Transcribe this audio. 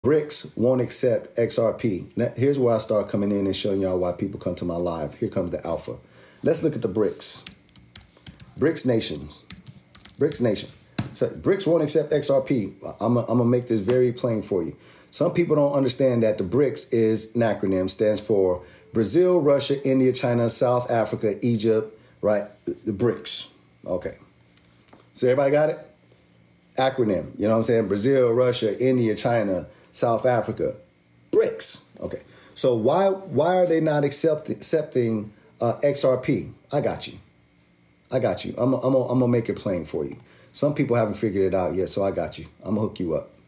BRICS won't accept XRP. Now, here's where I start coming in and showing y'all why people come to my live. Here comes the alpha. Let's look at the BRICS. BRICS nations. BRICS nation. So BRICS won't accept XRP. I'm gonna make this very plain for you. Some people don't understand that the BRICS is an acronym, stands for Brazil, Russia, India, China, South Africa, Egypt, right? The BRICS. Okay. So everybody got it? Acronym. You know what I'm saying? Brazil, Russia, India, China, South Africa. BRICS. Okay. So why are they not accepting XRP? I got you. I'm gonna make it plain for you. Some people haven't figured it out yet, so I got you. I'm gonna hook you up.